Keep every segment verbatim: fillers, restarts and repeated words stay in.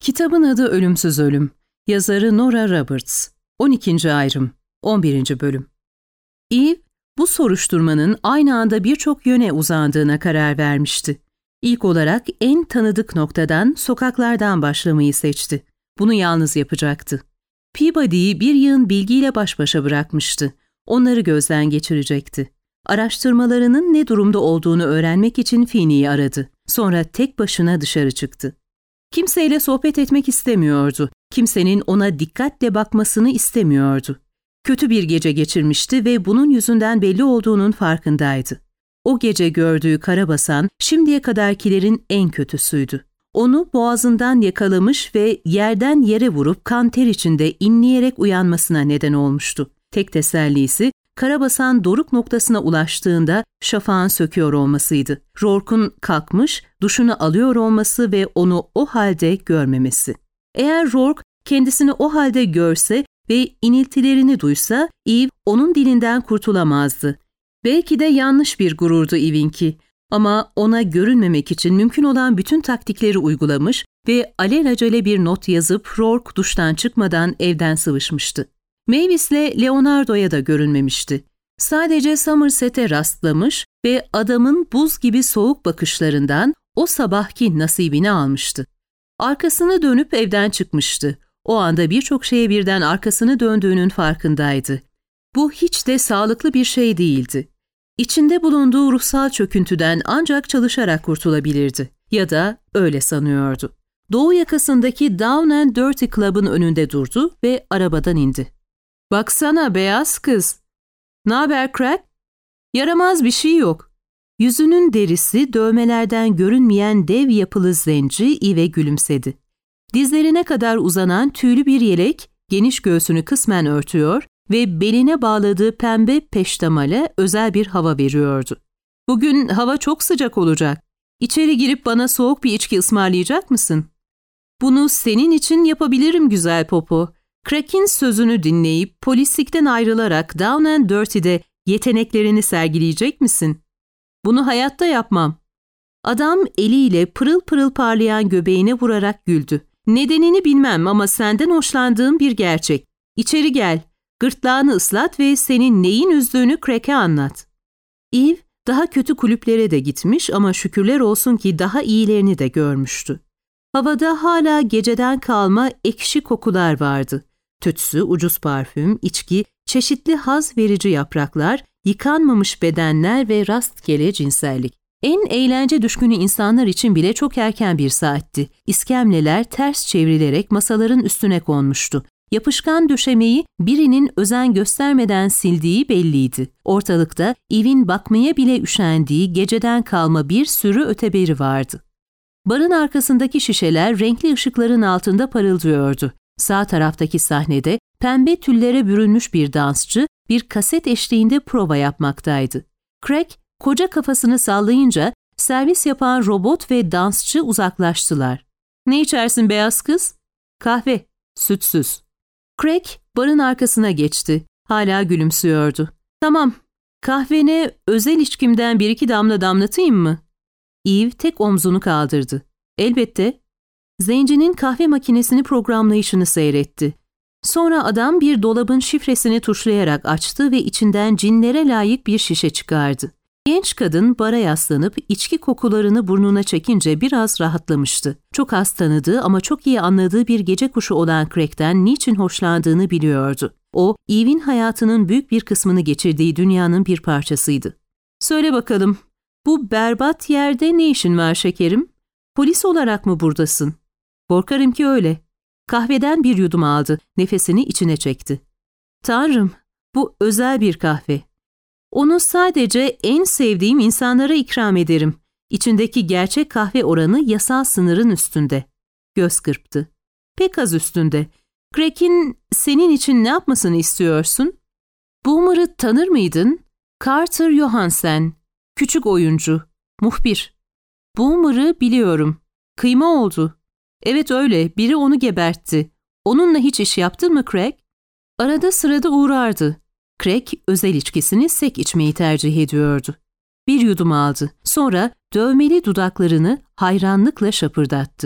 Kitabın adı Ölümsüz Ölüm. Yazarı Nora Roberts. on ikinci ayrım. on birinci bölüm. Eve, bu soruşturmanın aynı anda birçok yöne uzandığına karar vermişti. İlk olarak en tanıdık noktadan, sokaklardan başlamayı seçti. Bunu yalnız yapacaktı. Peabody'yi bir yığın bilgiyle baş başa bırakmıştı. Onları gözden geçirecekti. Araştırmalarının ne durumda olduğunu öğrenmek için Finney'i aradı. Sonra tek başına dışarı çıktı. Kimseyle sohbet etmek istemiyordu. Kimsenin ona dikkatle bakmasını istemiyordu. Kötü bir gece geçirmişti ve bunun yüzünden belli olduğunun farkındaydı. O gece gördüğü karabasan şimdiye kadarkilerin en kötüsüydü. Onu boğazından yakalamış ve yerden yere vurup kan ter içinde inleyerek uyanmasına neden olmuştu. Tek tesellisi karabasan doruk noktasına ulaştığında şafağın söküyor olmasıydı. Rourke'un kalkmış, duşunu alıyor olması ve onu o halde görmemesi. Eğer Rourke kendisini o halde görse ve iniltilerini duysa, Eve onun dilinden kurtulamazdı. Belki de yanlış bir gururdu Eve'inki ama ona görünmemek için mümkün olan bütün taktikleri uygulamış ve alelacele bir not yazıp Rourke duştan çıkmadan evden sıvışmıştı. Mavis'le Leonardo'ya da görünmemişti. Sadece Somerset'e rastlamış ve adamın buz gibi soğuk bakışlarından o sabahki nasibini almıştı. Arkasını dönüp evden çıkmıştı. O anda birçok şeye birden arkasını döndüğünün farkındaydı. Bu hiç de sağlıklı bir şey değildi. İçinde bulunduğu ruhsal çöküntüden ancak çalışarak kurtulabilirdi. Ya da öyle sanıyordu. Doğu yakasındaki Down and Dirty Club'ın önünde durdu ve arabadan indi. "Baksana beyaz kız. N'aber Crack?" Yaramaz bir şey yok. Yüzünün derisi dövmelerden görünmeyen dev yapılı zenci Eve gülümsedi. Dizlerine kadar uzanan tüylü bir yelek geniş göğsünü kısmen örtüyor ve beline bağladığı pembe peştemale özel bir hava veriyordu. "Bugün hava çok sıcak olacak. İçeri girip bana soğuk bir içki ısmarlayacak mısın?" "Bunu senin için yapabilirim güzel Popo." Crack'in sözünü dinleyip polislikten ayrılarak Down and Dirty'de yeteneklerini sergileyecek misin? "Bunu hayatta yapmam." Adam eliyle pırıl pırıl parlayan göbeğine vurarak güldü. "Nedenini bilmem ama senden hoşlandığım bir gerçek. İçeri gel, gırtlağını ıslat ve senin neyin üzdüğünü Crack'e anlat." Eve daha kötü kulüplere de gitmiş ama şükürler olsun ki daha iyilerini de görmüştü. Havada hala geceden kalma ekşi kokular vardı. Tütsü, ucuz parfüm, içki, çeşitli haz verici yapraklar, yıkanmamış bedenler ve rastgele cinsellik. En eğlence düşkünü insanlar için bile çok erken bir saatti. İskemleler ters çevrilerek masaların üstüne konmuştu. Yapışkan döşemeyi birinin özen göstermeden sildiği belliydi. Ortalıkta Eve'in bakmaya bile üşendiği geceden kalma bir sürü öteberi vardı. Barın arkasındaki şişeler renkli ışıkların altında parıldıyordu. Sağ taraftaki sahnede pembe tüllere bürünmüş bir dansçı bir kaset eşliğinde prova yapmaktaydı. Crack koca kafasını sallayınca servis yapan robot ve dansçı uzaklaştılar. "Ne içersin beyaz kız?" "Kahve, sütsüz." Crack barın arkasına geçti. Hala gülümsüyordu. "Tamam, kahvene özel içkimden bir iki damla damlatayım mı?" Eve tek omzunu kaldırdı. "Elbette." Zencinin kahve makinesini programlayışını seyretti. Sonra adam bir dolabın şifresini tuşlayarak açtı ve içinden cinlere layık bir şişe çıkardı. Genç kadın bara yaslanıp içki kokularını burnuna çekince biraz rahatlamıştı. Çok az tanıdığı ama çok iyi anladığı bir gece kuşu olan Crack'ten niçin hoşlandığını biliyordu. O, Eve'in hayatının büyük bir kısmını geçirdiği dünyanın bir parçasıydı. "Söyle bakalım, bu berbat yerde ne işin var şekerim? Polis olarak mı buradasın?" "Korkarım ki öyle." Kahveden bir yudum aldı, nefesini içine çekti. "Tanrım, bu özel bir kahve. Onu sadece en sevdiğim insanlara ikram ederim. İçindeki gerçek kahve oranı yasal sınırın üstünde." Göz kırptı. "Pek az üstünde. Crack'in senin için ne yapmasını istiyorsun?" "Boomer'ı tanır mıydın?" "Carter Johansen. Küçük oyuncu. Muhbir." "Boomer'ı biliyorum. Kıyma oldu." "Evet öyle. Biri onu gebertti. Onunla hiç iş yaptın mı Crack?" "Arada sırada uğrardı." Crack özel içkisini sek içmeyi tercih ediyordu. Bir yudum aldı. Sonra dövmeli dudaklarını hayranlıkla şapırdattı.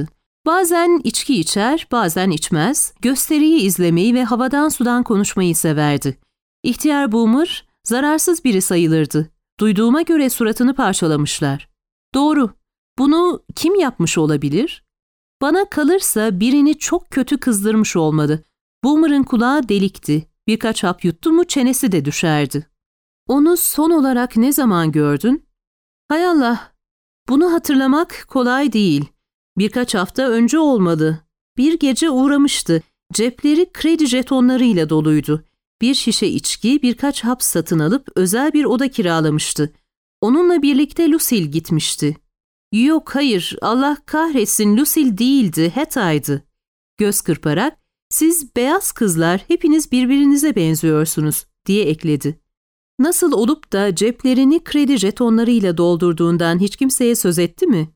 Bazen içki içer, bazen içmez, gösteriyi izlemeyi ve havadan sudan konuşmayı severdi. İhtiyar Boomer, zararsız biri sayılırdı. Duyduğuma göre suratını parçalamışlar. Doğru, bunu kim yapmış olabilir? Bana kalırsa birini çok kötü kızdırmış olmalı. Boomer'ın kulağı delikti. Birkaç hap yuttu mu çenesi de düşerdi. Onu son olarak ne zaman gördün? Hay Allah, bunu hatırlamak kolay değil. Birkaç hafta önce olmalı. Bir gece uğramıştı. Cepleri kredi jetonlarıyla doluydu. Bir şişe içki, birkaç hap satın alıp özel bir oda kiralamıştı. Onunla birlikte Lucille gitmişti. Yok hayır, Allah kahretsin, Lucille değildi, Hetta'ydı. Göz kırparak, siz beyaz kızlar hepiniz birbirinize benziyorsunuz diye ekledi. Nasıl olup da ceplerini kredi jetonlarıyla doldurduğundan hiç kimseye söz etti mi?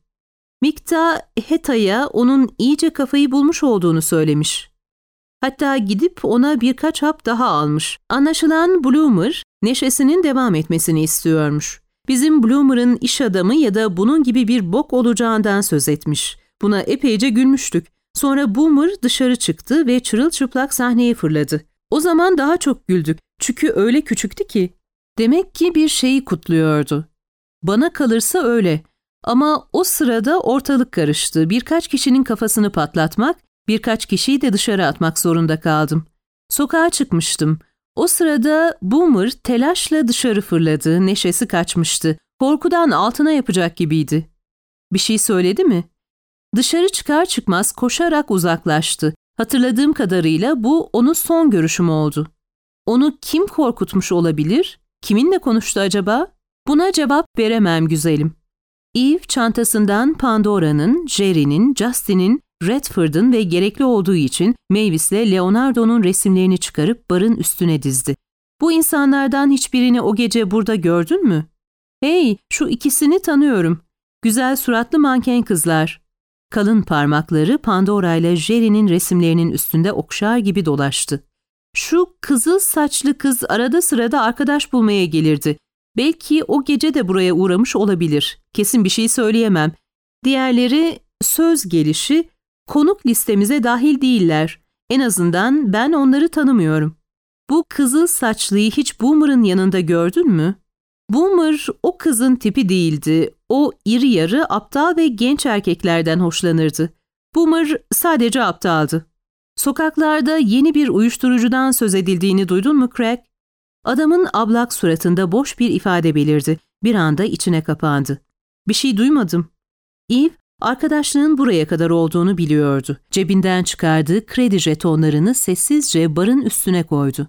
Mikta Hetta'ya onun iyice kafayı bulmuş olduğunu söylemiş. Hatta gidip ona birkaç hap daha almış. Anlaşılan Bloomer neşesinin devam etmesini istiyormuş. Bizim Bloomer'ın iş adamı ya da bunun gibi bir bok olacağından söz etmiş. Buna epeyce gülmüştük. Sonra Boomer dışarı çıktı ve çırılçıplak sahneye fırladı. O zaman daha çok güldük. Çünkü öyle küçüktü ki. Demek ki bir şeyi kutluyordu. Bana kalırsa öyle. Ama o sırada ortalık karıştı. Birkaç kişinin kafasını patlatmak, birkaç kişiyi de dışarı atmak zorunda kaldım. Sokağa çıkmıştım. O sırada Boomer telaşla dışarı fırladı, neşesi kaçmıştı. Korkudan altına yapacak gibiydi. Bir şey söyledi mi? Dışarı çıkar çıkmaz koşarak uzaklaştı. Hatırladığım kadarıyla bu onun son görüşüm oldu. Onu kim korkutmuş olabilir? Kiminle konuştu acaba? Buna cevap veremem güzelim. Eve çantasından Pandora'nın, Jerry'nin, Justin'in, Redford'un ve gerekli olduğu için Mavis'le Leonardo'nun resimlerini çıkarıp barın üstüne dizdi. Bu insanlardan hiçbirini o gece burada gördün mü? Hey, şu ikisini tanıyorum. Güzel suratlı manken kızlar. Kalın parmakları Pandora ile Jerry'nin resimlerinin üstünde okşar gibi dolaştı. Şu kızıl saçlı kız arada sırada arkadaş bulmaya gelirdi. Belki o gece de buraya uğramış olabilir. Kesin bir şey söyleyemem. Diğerleri söz gelişi konuk listemize dahil değiller. En azından ben onları tanımıyorum. Bu kızıl saçlıyı hiç Boomer'ın yanında gördün mü? Boomer o kızın tipi değildi. O iri yarı, aptal ve genç erkeklerden hoşlanırdı. Boomer sadece aptaldı. Sokaklarda yeni bir uyuşturucudan söz edildiğini duydun mu Craig? Adamın ablak suratında boş bir ifade belirdi. Bir anda içine kapandı. Bir şey duymadım. Eve, arkadaşlığın buraya kadar olduğunu biliyordu. Cebinden çıkardığı kredi jetonlarını sessizce barın üstüne koydu.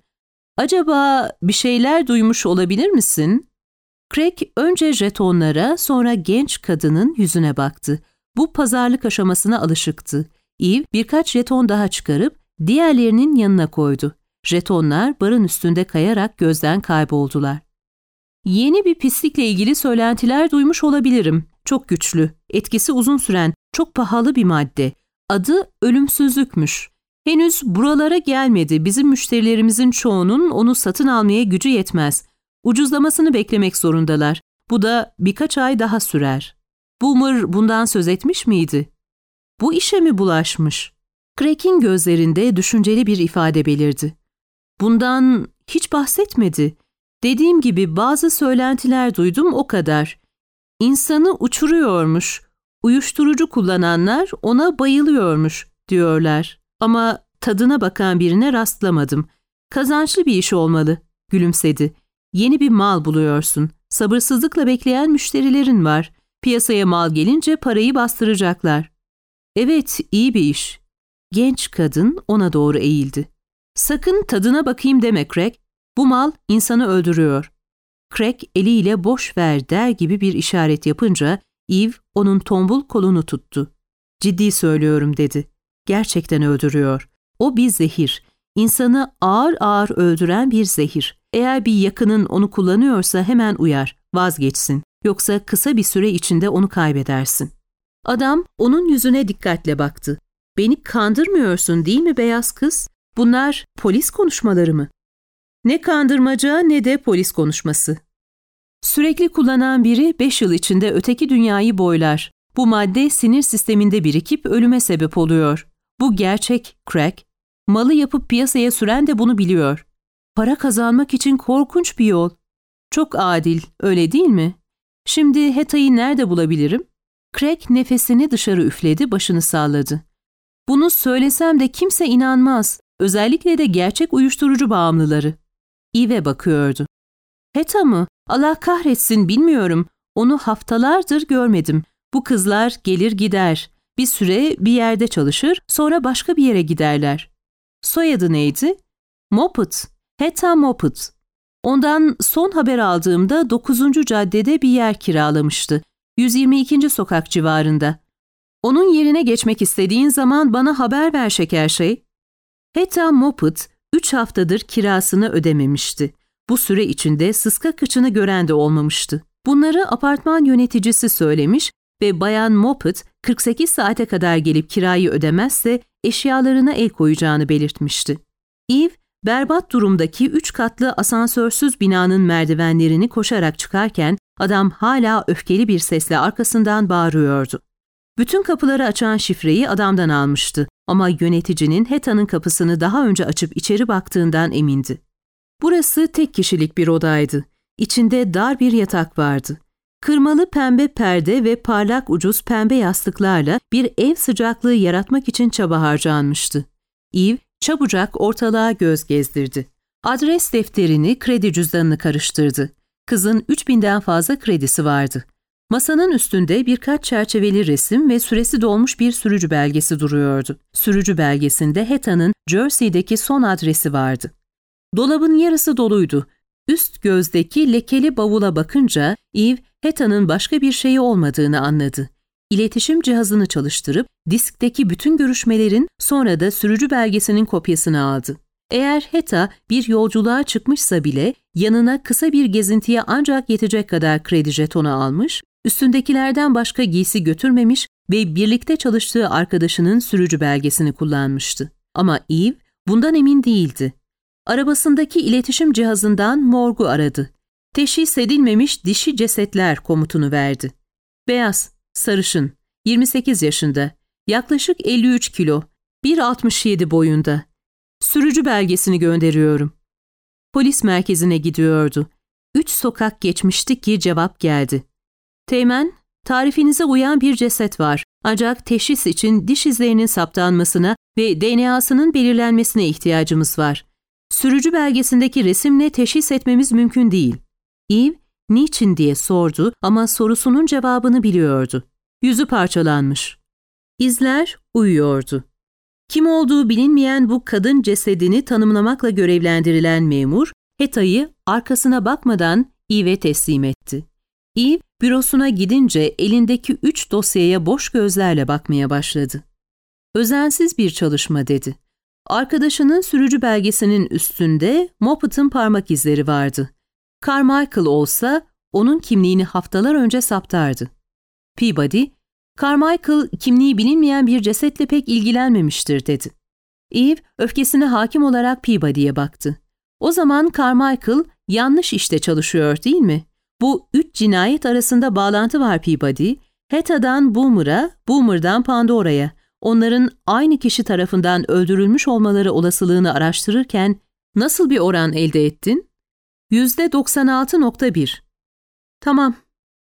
Acaba bir şeyler duymuş olabilir misin? Craig önce jetonlara, sonra genç kadının yüzüne baktı. Bu pazarlık aşamasına alışıktı. Eve birkaç jeton daha çıkarıp diğerlerinin yanına koydu. Jetonlar barın üstünde kayarak gözden kayboldular. Yeni bir pislikle ilgili söylentiler duymuş olabilirim. Çok güçlü, etkisi uzun süren, çok pahalı bir madde. Adı ölümsüzlükmüş. Henüz buralara gelmedi. Bizim müşterilerimizin çoğunun onu satın almaya gücü yetmez. Ucuzlamasını beklemek zorundalar. Bu da birkaç ay daha sürer. Boomer bundan söz etmiş miydi? Bu işe mi bulaşmış? Craig'in gözlerinde düşünceli bir ifade belirdi. Bundan hiç bahsetmedi. Dediğim gibi bazı söylentiler duydum o kadar. İnsanı uçuruyormuş, uyuşturucu kullananlar ona bayılıyormuş diyorlar. Ama tadına bakan birine rastlamadım. Kazançlı bir iş olmalı, gülümsedi. Yeni bir mal buluyorsun. Sabırsızlıkla bekleyen müşterilerin var. Piyasaya mal gelince parayı bastıracaklar. Evet, iyi bir iş. Genç kadın ona doğru eğildi. Sakın tadına bakayım deme Craig. Bu mal insanı öldürüyor. Craig eliyle boş ver der gibi bir işaret yapınca Eve onun tombul kolunu tuttu. Ciddi söylüyorum dedi. Gerçekten öldürüyor. O bir zehir. İnsanı ağır ağır öldüren bir zehir. Eğer bir yakının onu kullanıyorsa hemen uyar, vazgeçsin. Yoksa kısa bir süre içinde onu kaybedersin. Adam onun yüzüne dikkatle baktı. Beni kandırmıyorsun değil mi beyaz kız? Bunlar polis konuşmaları mı? Ne kandırmaca ne de polis konuşması. Sürekli kullanan biri beş yıl içinde öteki dünyayı boylar. Bu madde sinir sisteminde birikip ölüme sebep oluyor. Bu gerçek, crack. Malı yapıp piyasaya süren de bunu biliyor. Para kazanmak için korkunç bir yol. Çok adil, öyle değil mi? Şimdi Heta'yı nerede bulabilirim? Crack nefesini dışarı üfledi, başını salladı. Bunu söylesem de kimse inanmaz. Özellikle de gerçek uyuşturucu bağımlıları. Eve'e bakıyordu. Heta mı? Allah kahretsin, bilmiyorum. Onu haftalardır görmedim. Bu kızlar gelir gider. Bir süre bir yerde çalışır, sonra başka bir yere giderler. Soyadı neydi? Moppet. Heta Moppet. Ondan son haber aldığımda dokuzuncu caddede bir yer kiralamıştı. yüz yirmi ikinci sokak civarında. Onun yerine geçmek istediğin zaman bana haber ver şeker şey. Heta Moppet üç haftadır kirasını ödememişti. Bu süre içinde sıska kıçını gören de olmamıştı. Bunları apartman yöneticisi söylemiş ve Bayan Moppet kırk sekiz saate kadar gelip kirayı ödemezse eşyalarına el koyacağını belirtmişti. Eve, berbat durumdaki üç katlı asansörsüz binanın merdivenlerini koşarak çıkarken adam hala öfkeli bir sesle arkasından bağırıyordu. Bütün kapıları açan şifreyi adamdan almıştı ama yöneticinin Heta'nın kapısını daha önce açıp içeri baktığından emindi. Burası tek kişilik bir odaydı. İçinde dar bir yatak vardı. Kırmalı pembe perde ve parlak ucuz pembe yastıklarla bir ev sıcaklığı yaratmak için çaba harcanmıştı. Eve çabucak ortalığa göz gezdirdi. Adres defterini, kredi cüzdanını karıştırdı. Kızın üç binden fazla kredisi vardı. Masanın üstünde birkaç çerçeveli resim ve süresi dolmuş bir sürücü belgesi duruyordu. Sürücü belgesinde Heta'nın Jersey'deki son adresi vardı. Dolabın yarısı doluydu. Üst gözdeki lekeli bavula bakınca Eve, Heta'nın başka bir şeyi olmadığını anladı. İletişim cihazını çalıştırıp diskteki bütün görüşmelerin, sonra da sürücü belgesinin kopyasını aldı. Eğer Heta bir yolculuğa çıkmışsa bile yanına kısa bir gezintiye ancak yetecek kadar kredi jetonu almış, üstündekilerden başka giysi götürmemiş ve birlikte çalıştığı arkadaşının sürücü belgesini kullanmıştı. Ama Eve bundan emin değildi. Arabasındaki iletişim cihazından morgu aradı. Teşhis edilmemiş dişi cesetler komutunu verdi. Beyaz, sarışın, yirmi sekiz yaşında, yaklaşık elli üç kilo, bir altmış yedi boyunda. Sürücü belgesini gönderiyorum. Polis merkezine gidiyordu. Üç sokak geçmişti ki cevap geldi. Teğmen, tarifinize uyan bir ceset var. Ancak teşhis için diş izlerinin saptanmasına ve D N A'sının belirlenmesine ihtiyacımız var. Sürücü belgesindeki resimle teşhis etmemiz mümkün değil. Eve, niçin diye sordu ama sorusunun cevabını biliyordu. Yüzü parçalanmış. İzler uyuyordu. Kim olduğu bilinmeyen bu kadın cesedini tanımlamakla görevlendirilen memur, Heta'yı arkasına bakmadan Eve'e teslim etti. Eve, bürosuna gidince elindeki üç dosyaya boş gözlerle bakmaya başladı. Özensiz bir çalışma dedi. Arkadaşının sürücü belgesinin üstünde Moppet'ın parmak izleri vardı. Carmichael olsa onun kimliğini haftalar önce saptardı. Peabody, Carmichael kimliği bilinmeyen bir cesetle pek ilgilenmemiştir dedi. Eve öfkesine hakim olarak Peabody'ye baktı. O zaman Carmichael yanlış işte çalışıyor değil mi? Bu üç cinayet arasında bağlantı var Peabody. Heta'dan Boomer'a, Boomer'dan Pandora'ya. Onların aynı kişi tarafından öldürülmüş olmaları olasılığını araştırırken nasıl bir oran elde ettin? yüzde doksan altı nokta bir. Tamam.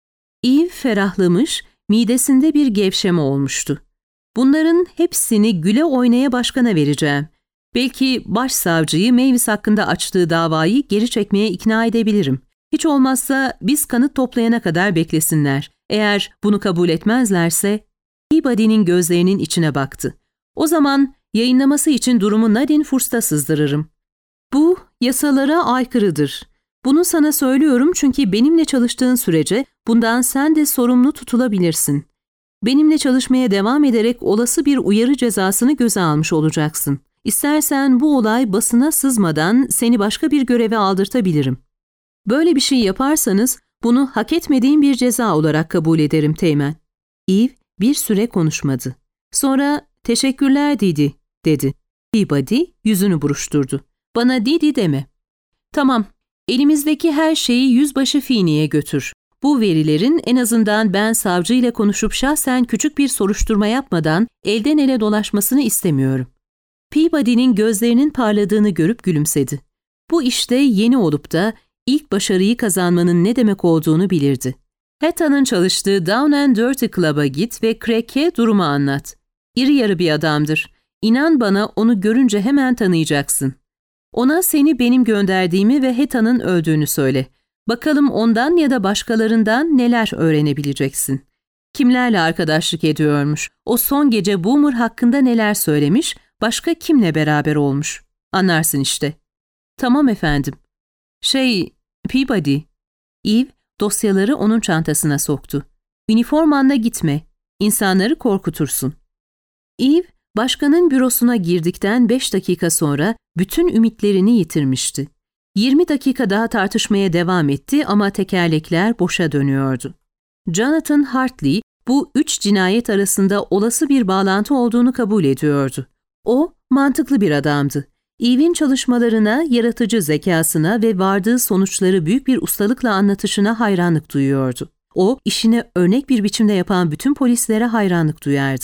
Eve ferahlamış, midesinde bir gevşeme olmuştu. Bunların hepsini güle oynaya başkana vereceğim. Belki başsavcıyı Mavis hakkında açtığı davayı geri çekmeye ikna edebilirim. Hiç olmazsa biz kanıt toplayana kadar beklesinler. Eğer bunu kabul etmezlerse, Peabody'nin gözlerinin içine baktı. O zaman yayınlaması için durumu Nadine Furst'a sızdırırım. Bu yasalara aykırıdır. Bunu sana söylüyorum çünkü benimle çalıştığın sürece bundan sen de sorumlu tutulabilirsin. Benimle çalışmaya devam ederek olası bir uyarı cezasını göze almış olacaksın. İstersen bu olay basına sızmadan seni başka bir göreve aldırtabilirim. Böyle bir şey yaparsanız bunu hak etmediğim bir ceza olarak kabul ederim Teğmen. Eve bir süre konuşmadı. Sonra teşekkürler Didi dedi. Peabody yüzünü buruşturdu. Bana Didi deme. Tamam, elimizdeki her şeyi yüzbaşı Feeney'e götür. Bu verilerin en azından ben savcıyla konuşup şahsen küçük bir soruşturma yapmadan elden ele dolaşmasını istemiyorum. Peabody'nin gözlerinin parladığını görüp gülümsedi. Bu işte yeni olup da ilk başarıyı kazanmanın ne demek olduğunu bilirdi. Hatta'nın çalıştığı Down and Dirty Club'a git ve Craig'e durumu anlat. İri yarı bir adamdır. İnan bana onu görünce hemen tanıyacaksın. Ona seni benim gönderdiğimi ve Hatta'nın öldüğünü söyle. Bakalım ondan ya da başkalarından neler öğrenebileceksin. Kimlerle arkadaşlık ediyormuş, o son gece Boomer hakkında neler söylemiş, başka kimle beraber olmuş. Anlarsın işte. Tamam efendim. Şey, Peabody. Eve dosyaları onun çantasına soktu. Üniformanla gitme, insanları korkutursun. Eve, başkanın bürosuna girdikten beş dakika sonra bütün ümitlerini yitirmişti. yirmi dakika daha tartışmaya devam etti ama tekerlekler boşa dönüyordu. Jonathan Hartley, bu üç cinayet arasında olası bir bağlantı olduğunu kabul ediyordu. O, mantıklı bir adamdı. Eve'in çalışmalarına, yaratıcı zekasına ve vardığı sonuçları büyük bir ustalıkla anlatışına hayranlık duyuyordu. O, işini örnek bir biçimde yapan bütün polislere hayranlık duyardı.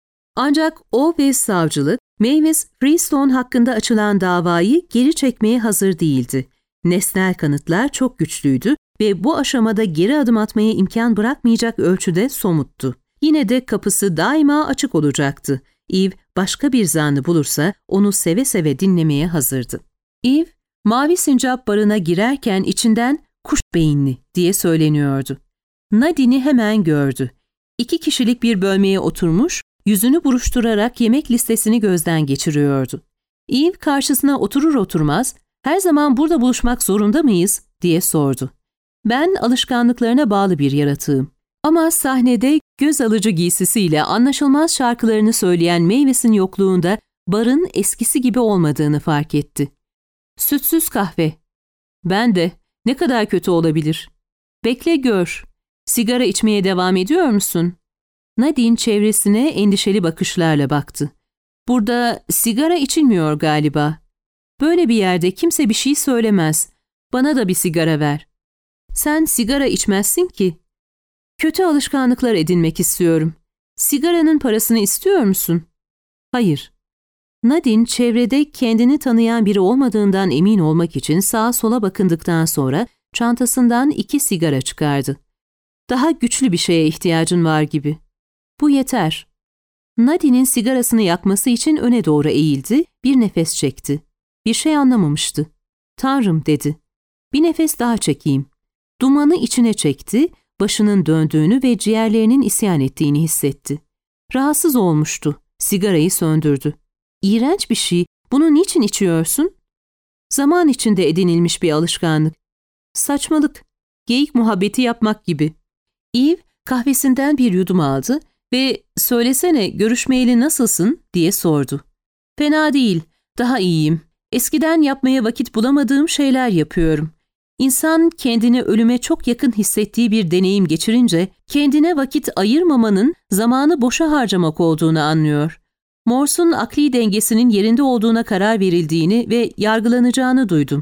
Ancak o ve savcılık, Mavis Freestone hakkında açılan davayı geri çekmeye hazır değildi. Nesnel kanıtlar çok güçlüydü ve bu aşamada geri adım atmaya imkan bırakmayacak ölçüde somuttu. Yine de kapısı daima açık olacaktı. Eve başka bir zanlı bulursa onu seve seve dinlemeye hazırdı. Eve, mavi sincap barına girerken içinden kuş beyinli diye söyleniyordu. Nadine'i hemen gördü. İki kişilik bir bölmeye oturmuş, yüzünü buruşturarak yemek listesini gözden geçiriyordu. Eve karşısına oturur oturmaz, "Her zaman burada buluşmak zorunda mıyız?" diye sordu. "Ben alışkanlıklarına bağlı bir yaratığım." Ama sahnede göz alıcı giysisiyle anlaşılmaz şarkılarını söyleyen Mavis'in yokluğunda barın eskisi gibi olmadığını fark etti. "Sütsüz kahve." "Ben de. Ne kadar kötü olabilir?" "Bekle gör. Sigara içmeye devam ediyor musun?" Nadine çevresine endişeli bakışlarla baktı. "Burada sigara içilmiyor galiba. Böyle bir yerde kimse bir şey söylemez. Bana da bir sigara ver." "Sen sigara içmezsin ki." "Kötü alışkanlıklar edinmek istiyorum. Sigaranın parasını istiyor musun?" "Hayır." Nadine çevrede kendini tanıyan biri olmadığından emin olmak için sağa sola bakındıktan sonra çantasından iki sigara çıkardı. "Daha güçlü bir şeye ihtiyacın var gibi." "Bu yeter." Nadine'in sigarasını yakması için öne doğru eğildi, bir nefes çekti. Bir şey anlamamıştı. "Tanrım," dedi. "Bir nefes daha çekeyim." Dumanı içine çekti, başının döndüğünü ve ciğerlerinin isyan ettiğini hissetti. Rahatsız olmuştu, sigarayı söndürdü. "İğrenç bir şey, bunu niçin içiyorsun?" "Zaman içinde edinilmiş bir alışkanlık." "Saçmalık, geyik muhabbeti yapmak gibi." Eve kahvesinden bir yudum aldı ve "Söylesene, görüşmeyeli nasılsın?" diye sordu. "Fena değil, daha iyiyim. Eskiden yapmaya vakit bulamadığım şeyler yapıyorum. İnsan kendini ölüme çok yakın hissettiği bir deneyim geçirince kendine vakit ayırmamanın zamanı boşa harcamak olduğunu anlıyor. Morse'un akli dengesinin yerinde olduğuna karar verildiğini ve yargılanacağını duydum.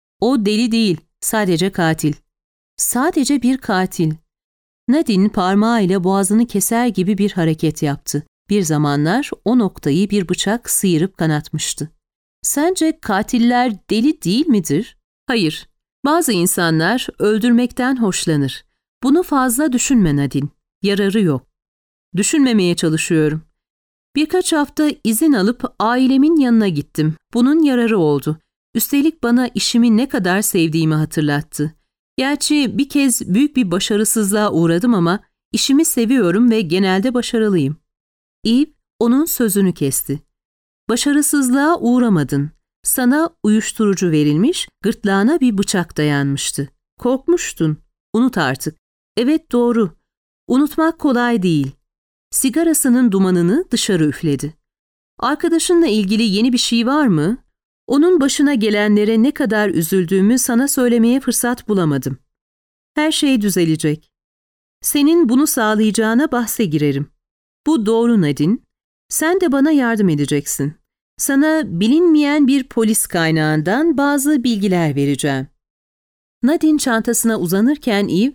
O deli değil, sadece katil." "Sadece bir katil." Nadine parmağıyla boğazını keser gibi bir hareket yaptı. Bir zamanlar o noktayı bir bıçak sıyırıp kanatmıştı. "Sence katiller deli değil midir?" "Hayır. Bazı insanlar öldürmekten hoşlanır. Bunu fazla düşünme Nadine. Yararı yok." "Düşünmemeye çalışıyorum. Birkaç hafta izin alıp ailemin yanına gittim. Bunun yararı oldu. Üstelik bana işimi ne kadar sevdiğimi hatırlattı. Gerçi bir kez büyük bir başarısızlığa uğradım ama işimi seviyorum ve genelde başarılıyım." Eve onun sözünü kesti. "Başarısızlığa uğramadın. Sana uyuşturucu verilmiş, gırtlağına bir bıçak dayanmıştı. Korkmuştun. Unut artık." "Evet, doğru. Unutmak kolay değil." Sigarasının dumanını dışarı üfledi. "Arkadaşınla ilgili yeni bir şey var mı? Onun başına gelenlere ne kadar üzüldüğümü sana söylemeye fırsat bulamadım." "Her şey düzelecek. Senin bunu sağlayacağına bahse girerim." "Bu doğru Nadine. Sen de bana yardım edeceksin. Sana bilinmeyen bir polis kaynağından bazı bilgiler vereceğim." Nadine çantasına uzanırken Eve,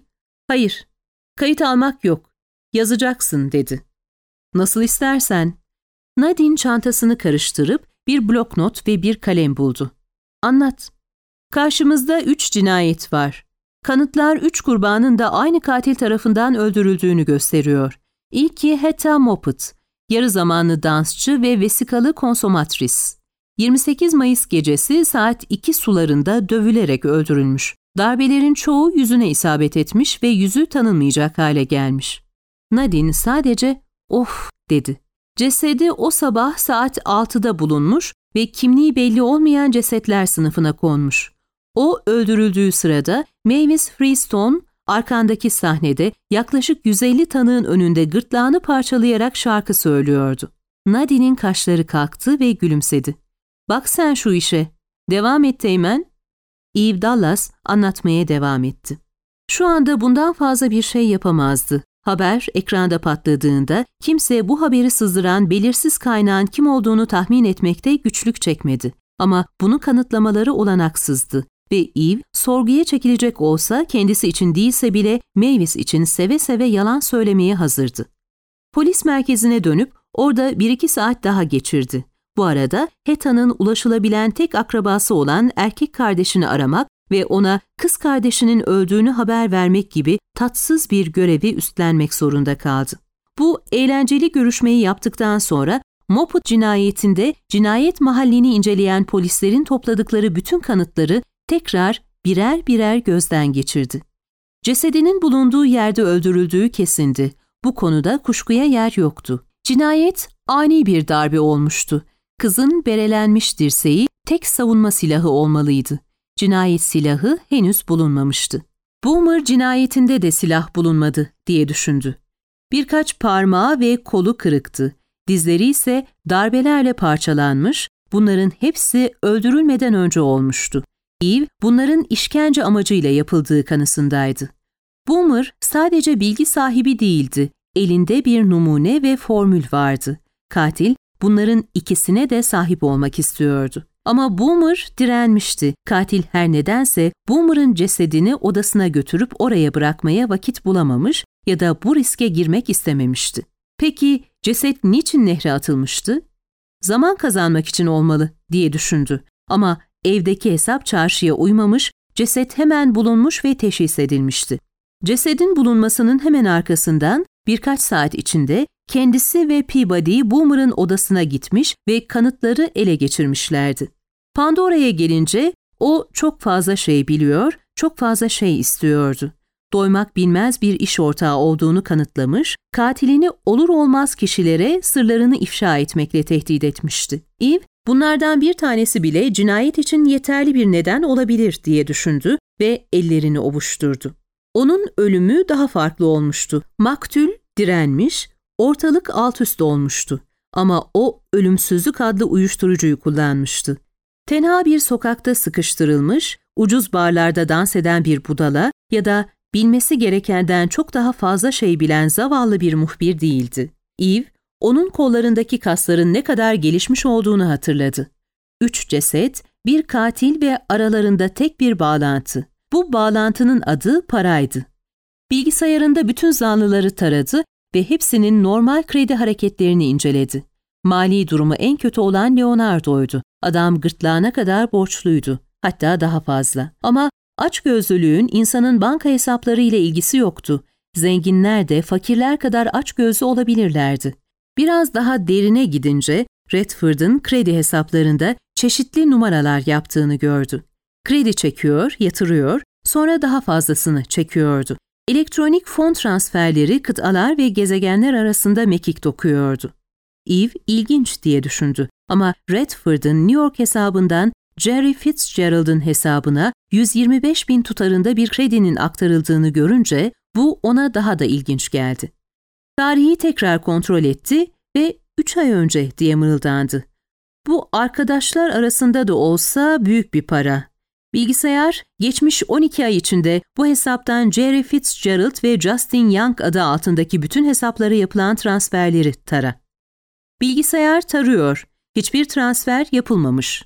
Hayır, kayıt almak yok. Yazacaksın dedi. Nasıl istersen. Nadine çantasını karıştırıp bir bloknot ve bir kalem buldu. Anlat. Karşımızda üç cinayet var. Kanıtlar üç kurbanın da aynı katil tarafından öldürüldüğünü gösteriyor. İlki Heta Moppet, yarı zamanlı dansçı ve vesikalı konsomatris. yirmi sekiz Mayıs gecesi saat iki sularında dövülerek öldürülmüş. Darbelerin çoğu yüzüne isabet etmiş ve yüzü tanınmayacak hale gelmiş. Nadine sadece "of" dedi. Cesedi o sabah saat altıda bulunmuş ve kimliği belli olmayan cesetler sınıfına konmuş. O öldürüldüğü sırada Mavis Freestone arkandaki sahnede yaklaşık yüz elli tanığın önünde gırtlağını parçalayarak şarkı söylüyordu. Nadine'in kaşları kalktı ve gülümsedi. Bak sen şu işe. Devam et Teğmen. Eve Dallas anlatmaya devam etti. Şu anda bundan fazla bir şey yapamazdı. Haber ekranda patladığında kimse bu haberi sızdıran belirsiz kaynağın kim olduğunu tahmin etmekte güçlük çekmedi. Ama bunu kanıtlamaları olanaksızdı ve Eve sorguya çekilecek olsa kendisi için değilse bile Mavis için seve seve yalan söylemeye hazırdı. Polis merkezine dönüp orada bir iki saat daha geçirdi. Bu arada Heta'nın ulaşılabilen tek akrabası olan erkek kardeşini aramak ve ona kız kardeşinin öldüğünü haber vermek gibi tatsız bir görevi üstlenmek zorunda kaldı. Bu eğlenceli görüşmeyi yaptıktan sonra Moppet cinayetinde cinayet mahallini inceleyen polislerin topladıkları bütün kanıtları tekrar birer birer gözden geçirdi. Cesedinin bulunduğu yerde öldürüldüğü kesindi. Bu konuda kuşkuya yer yoktu. Cinayet ani bir darbe olmuştu. Kızın berelenmiş dirseği tek savunma silahı olmalıydı. Cinayet silahı henüz bulunmamıştı. Boomer cinayetinde de silah bulunmadı diye düşündü. Birkaç parmağı ve kolu kırıktı. Dizleri ise darbelerle parçalanmış, bunların hepsi öldürülmeden önce olmuştu. Eve bunların işkence amacıyla yapıldığı kanısındaydı. Boomer sadece bilgi sahibi değildi, elinde bir numune ve formül vardı. Katil bunların ikisine de sahip olmak istiyordu. Ama Boomer direnmişti. Katil her nedense Boomer'ın cesedini odasına götürüp oraya bırakmaya vakit bulamamış ya da bu riske girmek istememişti. Peki ceset niçin nehre atılmıştı? Zaman kazanmak için olmalı diye düşündü. Ama evdeki hesap çarşıya uymamış, ceset hemen bulunmuş ve teşhis edilmişti. Cesedin bulunmasının hemen arkasından birkaç saat içinde kendisi ve Peabody Boomer'ın odasına gitmiş ve kanıtları ele geçirmişlerdi. Pandora'ya gelince o çok fazla şey biliyor, çok fazla şey istiyordu. Doymak bilmez bir iş ortağı olduğunu kanıtlamış, katilini olur olmaz kişilere sırlarını ifşa etmekle tehdit etmişti. Eve, bunlardan bir tanesi bile cinayet için yeterli bir neden olabilir diye düşündü ve ellerini ovuşturdu. Onun ölümü daha farklı olmuştu. Maktul direnmiş, ortalık alt üst olmuştu. Ama o ölümsüzlük adlı uyuşturucuyu kullanmıştı. Tenha bir sokakta sıkıştırılmış, ucuz barlarda dans eden bir budala ya da bilmesi gerekenden çok daha fazla şey bilen zavallı bir muhbir değildi. Eve, onun kollarındaki kasların ne kadar gelişmiş olduğunu hatırladı. Üç ceset, bir katil ve aralarında tek bir bağlantı. Bu bağlantının adı paraydı. Bilgisayarında bütün zanlıları taradı ve hepsinin normal kredi hareketlerini inceledi. Mali durumu en kötü olan Leonardo'ydu. Adam gırtlağına kadar borçluydu. Hatta daha fazla. Ama açgözlülüğün insanın banka hesapları ile ilgisi yoktu. Zenginler de fakirler kadar açgözlü olabilirlerdi. Biraz daha derine gidince Redford'un kredi hesaplarında çeşitli numaralar yaptığını gördü. Kredi çekiyor, yatırıyor, sonra daha fazlasını çekiyordu. Elektronik fon transferleri kıtalar ve gezegenler arasında mekik dokuyordu. Eve ilginç diye düşündü ama Redford'un New York hesabından Jerry Fitzgerald'ın hesabına yüz yirmi beş bin tutarında bir kredinin aktarıldığını görünce bu ona daha da ilginç geldi. Tarihi tekrar kontrol etti ve üç ay önce diye mırıldandı. Bu arkadaşlar arasında da olsa büyük bir para. Bilgisayar, geçmiş on iki ay içinde bu hesaptan Jerry Fitzgerald ve Justin Young adı altındaki bütün hesaplara yapılan transferleri tara. Bilgisayar tarıyor. Hiçbir transfer yapılmamış.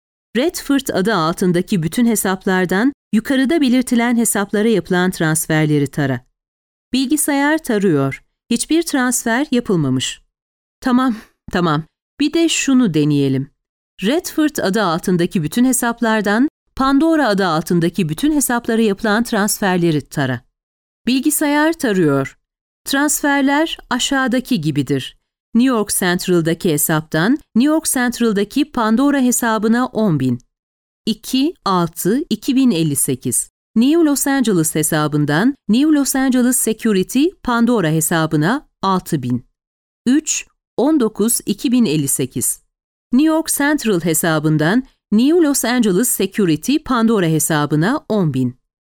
Redford adı altındaki bütün hesaplardan yukarıda belirtilen hesaplara yapılan transferleri tara. Bilgisayar tarıyor. Hiçbir transfer yapılmamış. Tamam, tamam. Bir de şunu deneyelim. Redford adı altındaki bütün hesaplardan Pandora adı altındaki bütün hesaplara yapılan transferleri tara. Bilgisayar tarıyor. Transferler aşağıdaki gibidir. New York Central'daki hesaptan New York Central'daki Pandora hesabına on bin. iki altı iki bin elli sekiz. New Los Angeles hesabından New Los Angeles Security Pandora hesabına altı bin. üç on dokuz iki bin elli sekiz. New York Central hesabından New Los Angeles Security Pandora hesabına on bin.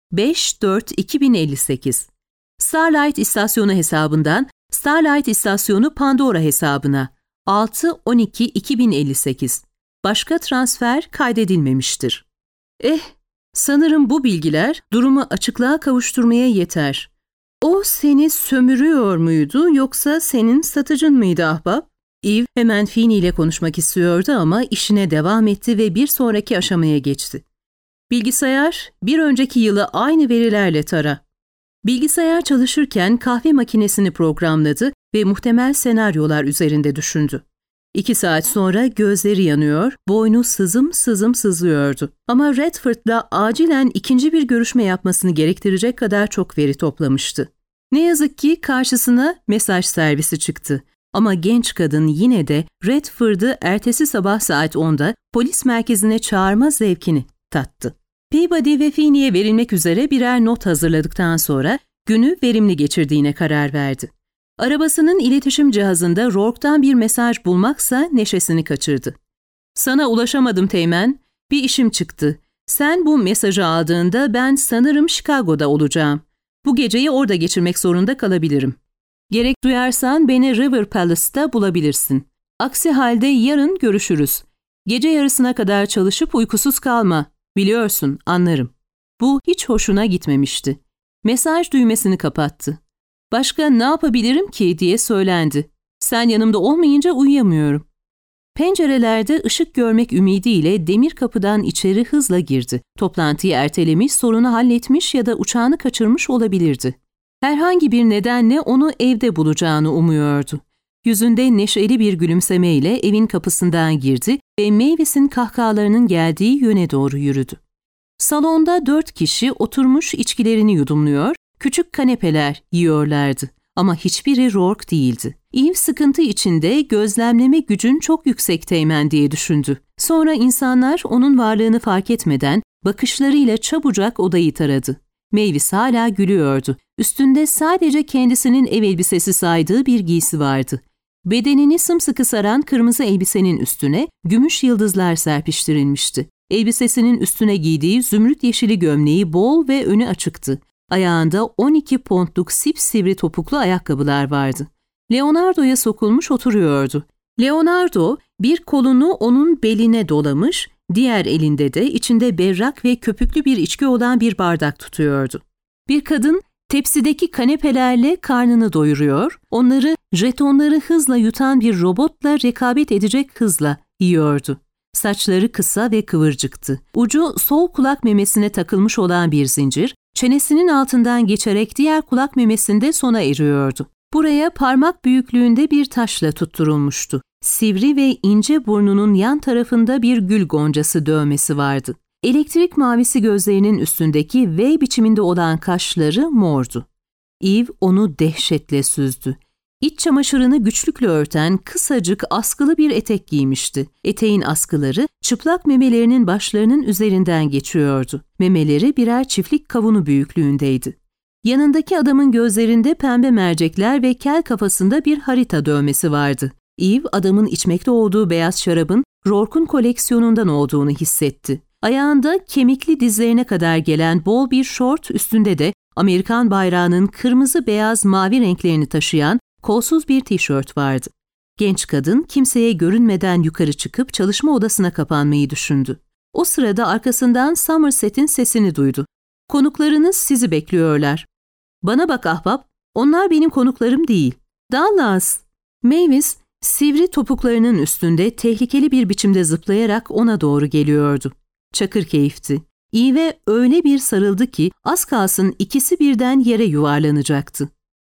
beş dört iki bin elli sekiz. Starlight istasyonu hesabından Starlight istasyonu Pandora hesabına altı on iki iki bin elli sekiz. Başka transfer kaydedilmemiştir. Eh, sanırım bu bilgiler durumu açıklığa kavuşturmaya yeter. O seni sömürüyor muydu yoksa senin satıcın mıydı ahbap? Eve hemen Feeney ile konuşmak istiyordu ama işine devam etti ve bir sonraki aşamaya geçti. Bilgisayar, bir önceki yılı aynı verilerle tara. Bilgisayar çalışırken kahve makinesini programladı ve muhtemel senaryolar üzerinde düşündü. İki saat sonra gözleri yanıyor, boynu sızım sızım sızlıyordu. Ama Redford'la acilen ikinci bir görüşme yapmasını gerektirecek kadar çok veri toplamıştı. Ne yazık ki karşısına mesaj servisi çıktı. Ama genç kadın yine de Redford'ı ertesi sabah saat onda polis merkezine çağırma zevkini tattı. Peabody ve Feeney'e verilmek üzere birer not hazırladıktan sonra günü verimli geçirdiğine karar verdi. Arabasının iletişim cihazında Rourke'dan bir mesaj bulmaksa neşesini kaçırdı. "Sana ulaşamadım Teğmen, bir işim çıktı. Sen bu mesajı aldığında ben sanırım Chicago'da olacağım. Bu geceyi orada geçirmek zorunda kalabilirim. Gerek duyarsan beni River Palace'ta bulabilirsin. Aksi halde yarın görüşürüz. Gece yarısına kadar çalışıp uykusuz kalma. Biliyorsun, anlarım." Bu hiç hoşuna gitmemişti. Mesaj düğmesini kapattı. "Başka ne yapabilirim ki?" diye söylendi. "Sen yanımda olmayınca uyuyamıyorum." Pencerelerde ışık görmek ümidiyle demir kapıdan içeri hızla girdi. Toplantıyı ertelemiş, sorunu halletmiş ya da uçağını kaçırmış olabilirdi. Herhangi bir nedenle onu evde bulacağını umuyordu. Yüzünde neşeli bir gülümsemeyle evin kapısından girdi ve Mavis'in kahkahalarının geldiği yöne doğru yürüdü. Salonda dört kişi oturmuş içkilerini yudumluyor, küçük kanepeler yiyorlardı. Ama hiçbiri Rourke değildi. Eve sıkıntı içinde gözlemleme gücün çok yüksek Teğmen diye düşündü. Sonra insanlar onun varlığını fark etmeden bakışlarıyla çabucak odayı taradı. Mavis hala gülüyordu. Üstünde sadece kendisinin ev elbisesi saydığı bir giysi vardı. Bedenini sımsıkı saran kırmızı elbisenin üstüne gümüş yıldızlar serpiştirilmişti. Elbisesinin üstüne giydiği zümrüt yeşili gömleği bol ve önü açıktı. Ayağında on iki pontluk sipsivri topuklu ayakkabılar vardı. Leonardo'ya sokulmuş oturuyordu. Leonardo bir kolunu onun beline dolamış, diğer elinde de içinde berrak ve köpüklü bir içki olan bir bardak tutuyordu. Bir kadın tepsideki kanepelerle karnını doyuruyor, onları jetonları hızla yutan bir robotla rekabet edecek hızla yiyordu. Saçları kısa ve kıvırcıktı. Ucu sol kulak memesine takılmış olan bir zincir, çenesinin altından geçerek diğer kulak memesinde sona eriyordu. Buraya parmak büyüklüğünde bir taşla tutturulmuştu. Sivri ve ince burnunun yan tarafında bir gül goncası dövmesi vardı. Elektrik mavisi gözlerinin üstündeki V biçiminde olan kaşları mordu. Eve onu dehşetle süzdü. İç çamaşırını güçlükle örten kısacık askılı bir etek giymişti. Eteğin askıları çıplak memelerinin başlarının üzerinden geçiyordu. Memeleri birer çiftlik kavunu büyüklüğündeydi. Yanındaki adamın gözlerinde pembe mercekler ve kel kafasında bir harita dövmesi vardı. Eve adamın içmekte olduğu beyaz şarabın Rourke'un koleksiyonundan olduğunu hissetti. Ayağında kemikli dizlerine kadar gelen bol bir şort, üstünde de Amerikan bayrağının kırmızı beyaz mavi renklerini taşıyan kolsuz bir tişört vardı. Genç kadın kimseye görünmeden yukarı çıkıp çalışma odasına kapanmayı düşündü. O sırada arkasından Somerset'in sesini duydu. "Konuklarınız sizi bekliyorlar." "Bana bak ahbap, onlar benim konuklarım değil." "Dallas." Mavis, sivri topuklarının üstünde tehlikeli bir biçimde zıplayarak ona doğru geliyordu. Çakır keyifti. Eve öyle bir sarıldı ki az kalsın ikisi birden yere yuvarlanacaktı.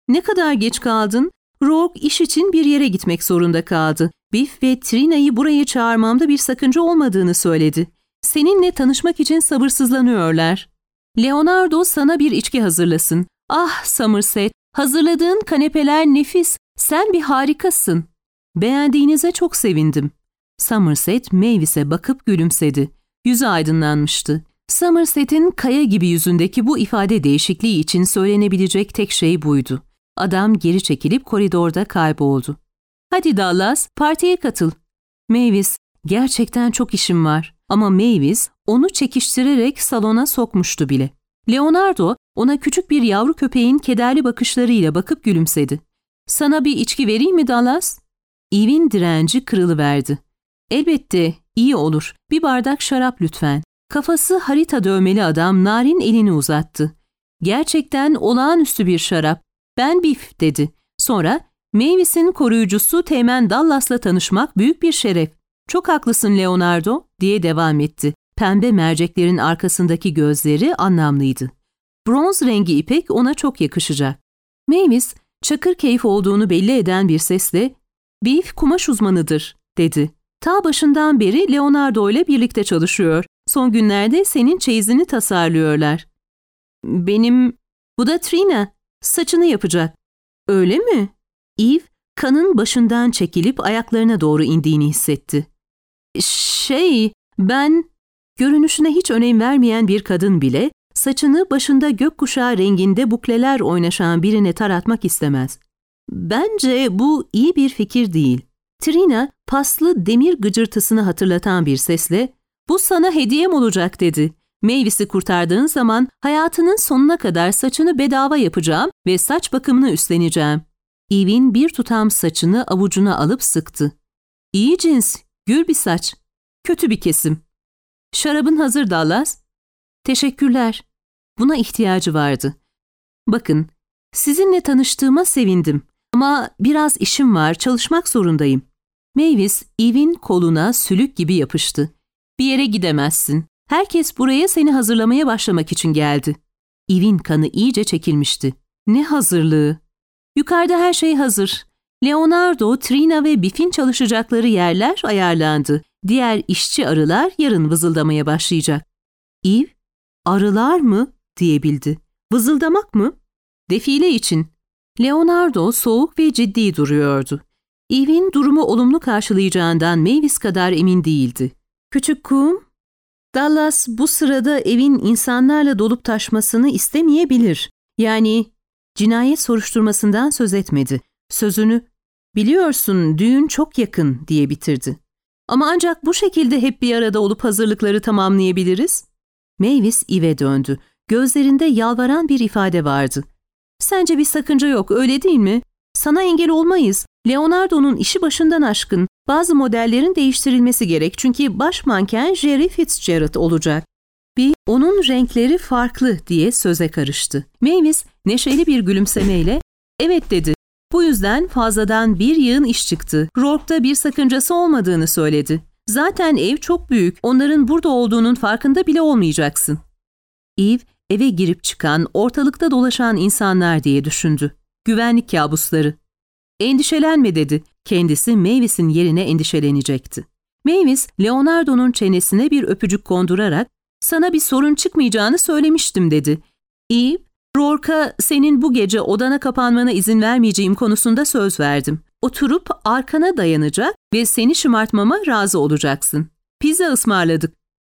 Ne kadar geç kaldın? Rourke iş için bir yere gitmek zorunda kaldı. Biff ve Trina'yı buraya çağırmamda bir sakınca olmadığını söyledi. Seninle tanışmak için sabırsızlanıyorlar. Leonardo sana bir içki hazırlasın. Ah Somerset, hazırladığın kanepeler nefis. Sen bir harikasın. Beğendiğinize çok sevindim. Somerset Mavis'e bakıp gülümsedi. Yüzü aydınlanmıştı. Somerset'in kaya gibi yüzündeki bu ifade değişikliği için söylenebilecek tek şey buydu. Adam geri çekilip koridorda kayboldu. Hadi Dallas, partiye katıl. Mavis, gerçekten çok işim var. Ama Mavis onu çekiştirerek salona sokmuştu bile. Leonardo ona küçük bir yavru köpeğin kederli bakışlarıyla bakıp gülümsedi. Sana bir içki vereyim mi Dallas? Eve'in direnci kırılıverdi. Elbette, iyi olur. Bir bardak şarap lütfen. Kafası harita dövmeli adam narin elini uzattı. Gerçekten olağanüstü bir şarap. Ben Biff dedi. Sonra Mavis'in koruyucusu Teğmen Dallas'la tanışmak büyük bir şeref. Çok haklısın Leonardo diye devam etti. Pembe merceklerin arkasındaki gözleri anlamlıydı. Bronz rengi ipek ona çok yakışacak. Mavis çakır keyif olduğunu belli eden bir sesle Biff kumaş uzmanıdır dedi. Ta başından beri Leonardo ile birlikte çalışıyor. Son günlerde senin çeyizini tasarlıyorlar. Benim, bu da Trina. Saçını yapacak. Öyle mi? Eve, kanın başından çekilip ayaklarına doğru indiğini hissetti. Şey, ben... Görünüşüne hiç önem vermeyen bir kadın bile, saçını başında gökkuşağı renginde bukleler oynaşan birine taratmak istemez. Bence bu iyi bir fikir değil. Trina, paslı demir gıcırtısını hatırlatan bir sesle, bu sana hediyem olacak dedi. Mavis'i kurtardığın zaman hayatının sonuna kadar saçını bedava yapacağım ve saç bakımını üstleneceğim. Eve'in bir tutam saçını avucuna alıp sıktı. İyi cins, gür bir saç. Kötü bir kesim. Şarabın hazır Dallas. Teşekkürler. Buna ihtiyacı vardı. Bakın, sizinle tanıştığıma sevindim. Ama biraz işim var, çalışmak zorundayım. Mavis, Eve'in koluna sülük gibi yapıştı. Bir yere gidemezsin. Herkes buraya seni hazırlamaya başlamak için geldi. Eve'in kanı iyice çekilmişti. Ne hazırlığı? Yukarıda her şey hazır. Leonardo, Trina ve Biff'in çalışacakları yerler ayarlandı. Diğer işçi arılar yarın vızıldamaya başlayacak. Eve, arılar mı? Diyebildi. Vızıldamak mı? Defile için. Leonardo soğuk ve ciddi duruyordu. Eve'in durumu olumlu karşılayacağından Mavis kadar emin değildi. Küçük kum, Dallas bu sırada evin insanlarla dolup taşmasını istemeyebilir. Yani cinayet soruşturmasından söz etmedi. Sözünü, biliyorsun düğün çok yakın diye bitirdi. Ama ancak bu şekilde hep bir arada olup hazırlıkları tamamlayabiliriz. Mavis Eve'e döndü. Gözlerinde yalvaran bir ifade vardı. Sence bir sakınca yok, öyle değil mi? Sana engel olmayız. Leonardo'nun işi başından aşkın. Bazı modellerin değiştirilmesi gerek çünkü baş manken Jerry Fitzgerald olacak. Bir, onun renkleri farklı diye söze karıştı. Mavis neşeli bir gülümsemeyle, evet dedi. Bu yüzden fazladan bir yığın iş çıktı. Rourke'da bir sakıncası olmadığını söyledi. Zaten ev çok büyük, onların burada olduğunun farkında bile olmayacaksın. Eve, eve girip çıkan, ortalıkta dolaşan insanlar diye düşündü. Güvenlik kabusları. Endişelenme dedi. Kendisi Mavis'in yerine endişelenecekti. Mavis, Leonardo'nun çenesine bir öpücük kondurarak, sana bir sorun çıkmayacağını söylemiştim dedi. Eve, Rourke'a senin bu gece odana kapanmana izin vermeyeceğim konusunda söz verdim. Oturup arkana dayanacak ve seni şımartmama razı olacaksın. Pizza ısmarladık.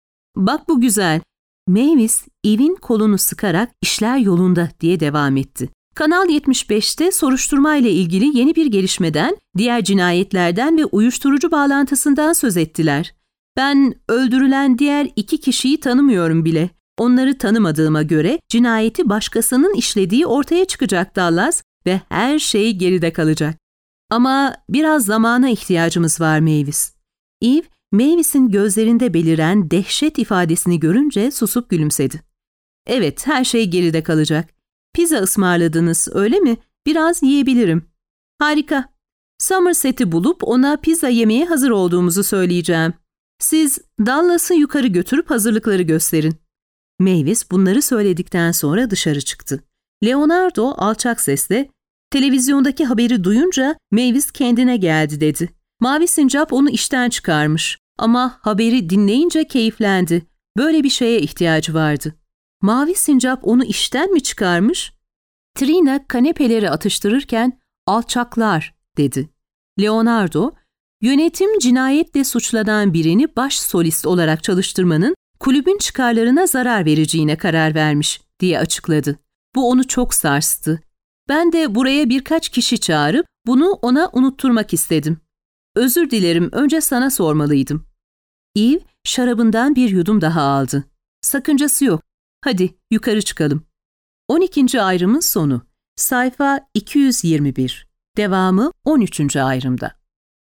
Bak bu güzel. Mavis, Eve'in kolunu sıkarak işler yolunda diye devam etti. Kanal yetmiş beşte soruşturma ile ilgili yeni bir gelişmeden, diğer cinayetlerden ve uyuşturucu bağlantısından söz ettiler. Ben öldürülen diğer iki kişiyi tanımıyorum bile. Onları tanımadığıma göre cinayeti başkasının işlediği ortaya çıkacak Dallas ve her şey geride kalacak. Ama biraz zamana ihtiyacımız var Mavis. Eve, Mavis'in gözlerinde beliren dehşet ifadesini görünce susup gülümsedi. Evet, her şey geride kalacak. Pizza ısmarladınız, öyle mi? Biraz yiyebilirim. Harika. Somerset'i bulup ona pizza yemeye hazır olduğumuzu söyleyeceğim. Siz Dallas'ı yukarı götürüp hazırlıkları gösterin. Mavis bunları söyledikten sonra dışarı çıktı. Leonardo alçak sesle, Televizyondaki haberi duyunca Mavis kendine geldi dedi. Mavi Sincap onu işten çıkarmış ama haberi dinleyince keyiflendi. Böyle bir şeye ihtiyacı vardı. Mavi Sincap onu işten mi çıkarmış? Trina kanepeleri atıştırırken alçaklar dedi. Leonardo, yönetim cinayetle suçlanan birini baş solist olarak çalıştırmanın kulübün çıkarlarına zarar vereceğine karar vermiş diye açıkladı. Bu onu çok sarstı. Ben de buraya birkaç kişi çağırıp bunu ona unutturmak istedim. Özür dilerim, önce sana sormalıydım. Eve şarabından bir yudum daha aldı. Sakıncası yok. Hadi yukarı çıkalım. on ikinci ayrımın sonu. Sayfa iki yüz yirmi bir. Devamı on üçüncü ayrımda.